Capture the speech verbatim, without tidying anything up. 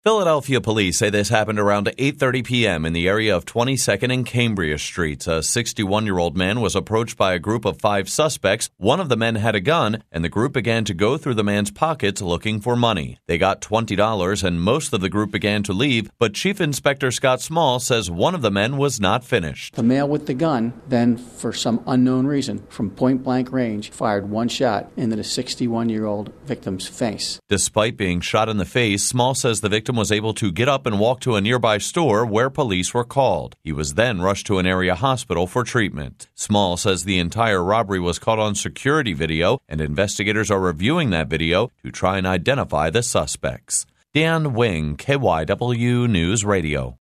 Philadelphia police say this happened around eight thirty p.m. in the area of twenty-second and Cambria Streets. A sixty-one-year-old man was approached by a group of five suspects. One of the men had a gun, and the group began to go through the man's pockets looking for money. They got twenty dollars, and most of the group began to leave, but Chief Inspector Scott Small says one of the men was not finished. The male with the gun then, for some unknown reason, from point-blank range, fired one shot into the sixty-one-year-old victim's face. Despite being shot in the face, Small says the victim was able to get up and walk to a nearby store where police were called. He was then rushed to an area hospital for treatment. Small says the entire robbery was caught on security video, and investigators are reviewing that video to try and identify the suspects. Dan Wing, K Y W News Radio.